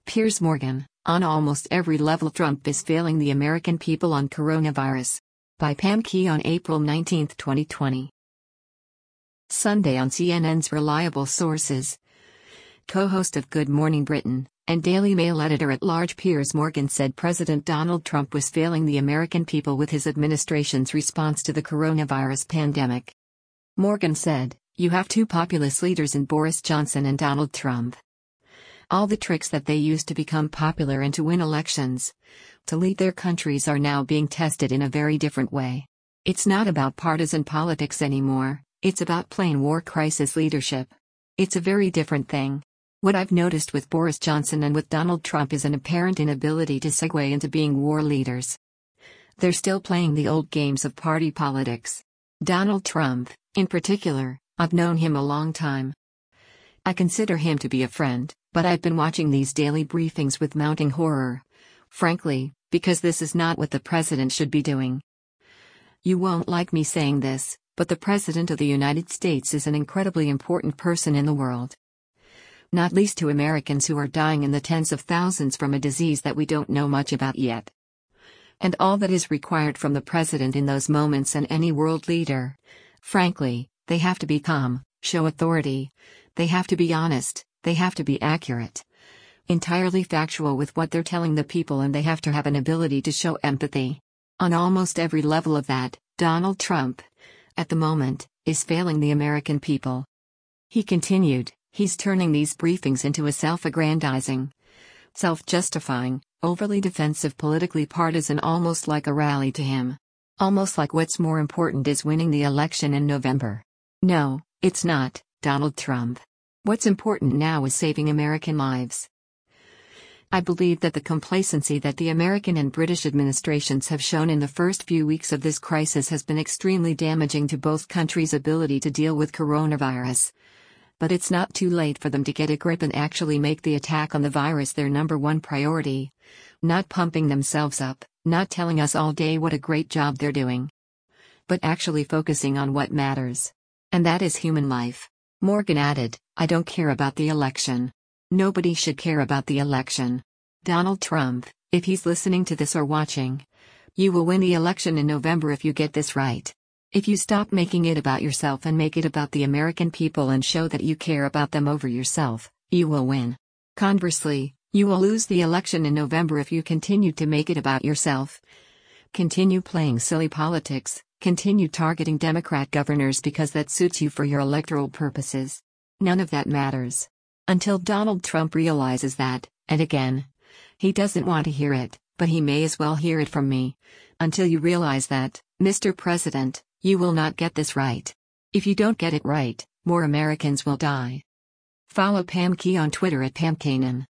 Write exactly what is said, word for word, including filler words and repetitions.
Piers Morgan, on almost every level Trump is failing the American people on coronavirus. By Pam Key on April nineteenth, twenty twenty. Sunday on C N N's Reliable Sources. Co-host of Good Morning Britain, and Daily Mail editor-at-large Piers Morgan said President Donald Trump was failing the American people with his administration's response to the coronavirus pandemic. Morgan said, "You have two populist leaders in Boris Johnson and Donald Trump. All the tricks that they used to become popular and to win elections, to lead their countries are now being tested in a very different way. It's not about partisan politics anymore, it's about plain war crisis leadership. It's a very different thing. What I've noticed with Boris Johnson and with Donald Trump is an apparent inability to segue into being war leaders. They're still playing the old games of party politics. Donald Trump, in particular, I've known him a long time. I consider him to be a friend, but I've been watching these daily briefings with mounting horror. Frankly, because this is not what the president should be doing. You won't like me saying this, but the President of the United States is an incredibly important person in the world. Not least to Americans who are dying in the tens of thousands from a disease that we don't know much about yet. And all that is required from the president in those moments and any world leader, frankly, they have to be calm, show authority, they have to be honest, they have to be accurate. Entirely factual with what they're telling the people, and they have to have an ability to show empathy. On almost every level of that, Donald Trump, at the moment, is failing the American people." He continued, "He's turning these briefings into a self-aggrandizing, self-justifying, overly defensive, politically partisan, almost like a rally to him. Almost like what's more important is winning the election in November. No, it's not, Donald Trump. What's important now is saving American lives." I believe that the complacency that the American and British administrations have shown in the first few weeks of this crisis has been extremely damaging to both countries' ability to deal with coronavirus. But it's not too late for them to get a grip and actually make the attack on the virus their number one priority. Not pumping themselves up, not telling us all day what a great job they're doing, but actually focusing on what matters. And that is human life. Morgan added, "I don't care about the election. Nobody should care about the election. Donald Trump, if he's listening to this or watching, you will win the election in November if you get this right. If you stop making it about yourself and make it about the American people and show that you care about them over yourself, you will win. Conversely, you will lose the election in November if you continue to make it about yourself. Continue playing silly politics, continue targeting Democrat governors because that suits you for your electoral purposes. None of that matters. Until Donald Trump realizes that, and again, he doesn't want to hear it, but he may as well hear it from me. Until you realize that, Mister President, you will not get this right. If you don't get it right, more Americans will die." Follow Pam Key on Twitter at Pam Kanan.